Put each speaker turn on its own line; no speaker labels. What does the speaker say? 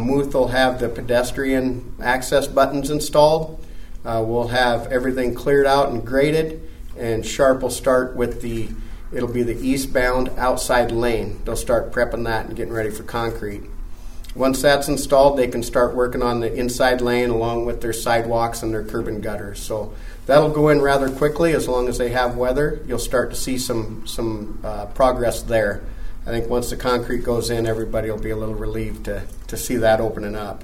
Muth will have the pedestrian access buttons installed. We'll have everything cleared out and graded, and Sharp will start with it'll be the eastbound outside lane. They'll start prepping that and getting ready for concrete. Once that's installed, they can start working on the inside lane along with their sidewalks and their curb and gutters. So that'll go in rather quickly as long as they have weather. You'll start to see some progress there. I think once the concrete goes in, everybody will be a little relieved to see that opening up.